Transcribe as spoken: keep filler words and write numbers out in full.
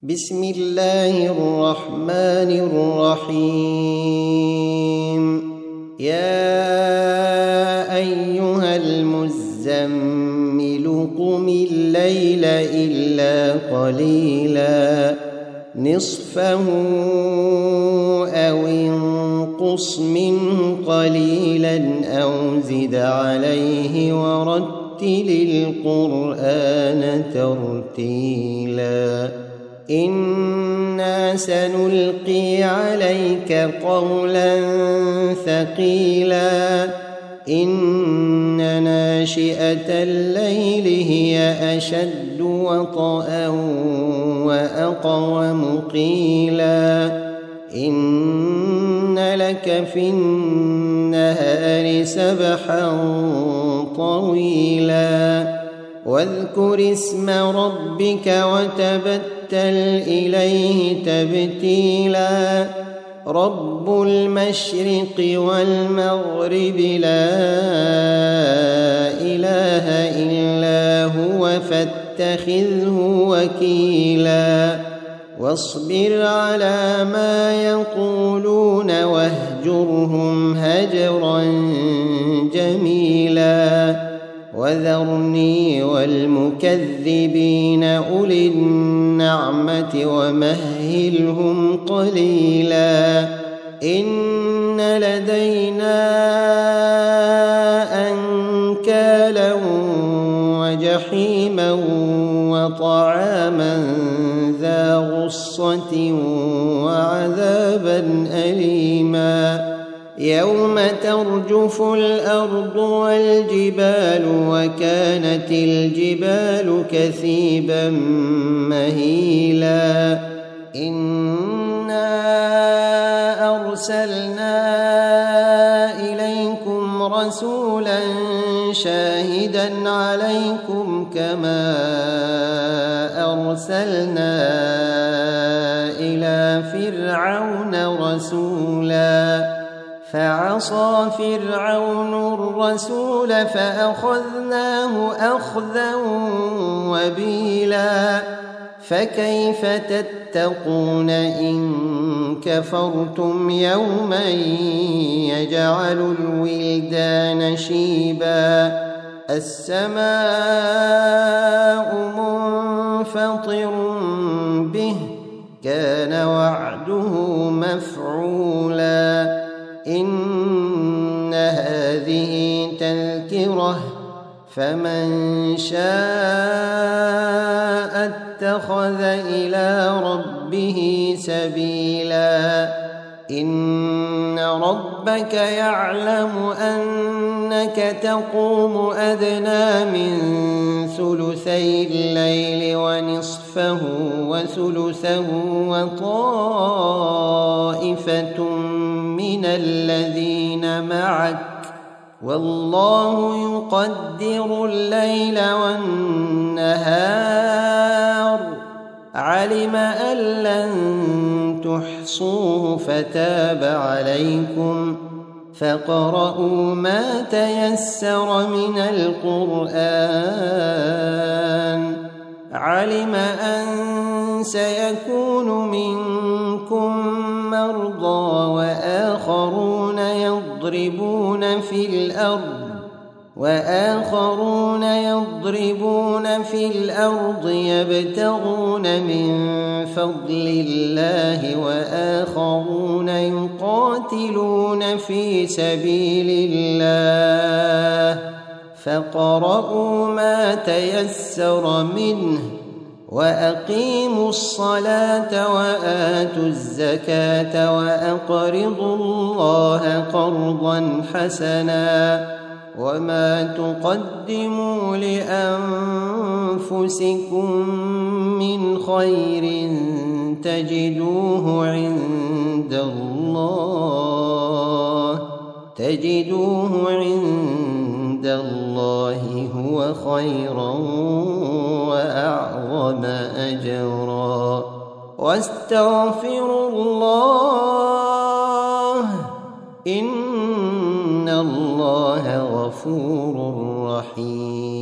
بسم الله الرحمن الرحيم. يا أيها المزمل قم الليل إلا قليلا نصفه أو انقص منه قليلا أو زد عليه ورتل القرآن ترتيلا إنا سنلقي عليك قولا ثقيلا إن ناشئة الليل هي أشد وطئا وأقوم قيلا إن لك في النهار سبحا طويلا واذكر اسم ربك وتبتل إليه تبتيلا رب المشرق والمغرب لا إله إلا هو فاتخذه وكيلا واصبر على ما يقولون واهجرهم هجرا جميلا وذرني والمكذبين أولي النعمة ومهلهم قليلا إن لدينا أنكالا وجحيما وطعاما ذا غصة وعذابا أليما يوم ترجف الأرض والجبال وكانت الجبال كثيبا مهيلا إنا أرسلنا إليكم رسولا شاهدا عليكم كما أرسلنا إلى فرعون رسولا فعصى فرعون الرسول فأخذناه أخذا وبيلا فكيف تتقون إن كفرتم يوما يجعل الولدان شيبا السماء منفطر به كان وعده مفعولا إن هذه تذكرة فمن شاء اتخذ إلى ربه سبيلا إن ربك يعلم أنك تقوم أدنى من ثلثي الليل ونصفه وثلثه وطائفة من الذين معك والله يقدر الليل والنهار علم أن لن تحصوه فتاب عليكم فاقرؤوا ما تيسر من القرآن علم أن سيكون منكم مرضى وآخرون يضربون في الأرض وآخرون يضربون في الأرض يبتغون من فضل الله وآخرون يقاتلون في سبيل الله فاقرؤوا ما تيسر منه وأقيموا الصلاة وآتوا الزكاة وأقرضوا الله قرضا حسنا وما تقدموا لأنفسكم من خير تجدوه عند الله تجدوه عند الله هو خيرا وأعظم أجرا واستغفروا الله إن الله غفور رحيم.